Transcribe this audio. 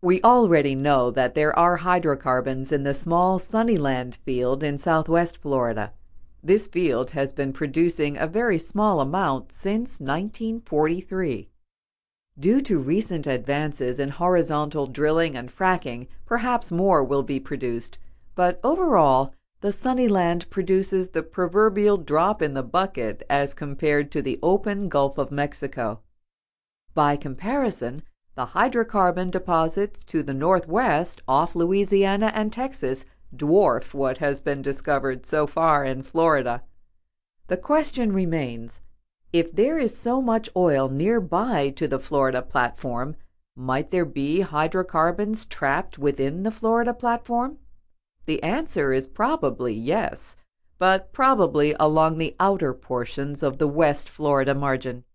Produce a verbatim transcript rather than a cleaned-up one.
We already know that there are hydrocarbons in the small Sunnyland field in southwest Florida. This field has been producing a very small amount since nineteen forty-three. Due to recent advances in horizontal drilling and fracking, perhaps more will be produced, but overall, the Sunnyland produces the proverbial drop in the bucket as compared to the open Gulf of Mexico. By comparison, the hydrocarbon deposits to the northwest off Louisiana and Texas dwarf what has been discovered so far in Florida. The question remains, if there is so much oil nearby to the Florida platform, might there be hydrocarbons trapped within the Florida platform? The answer is probably yes, but probably along the outer portions of the West Florida margin.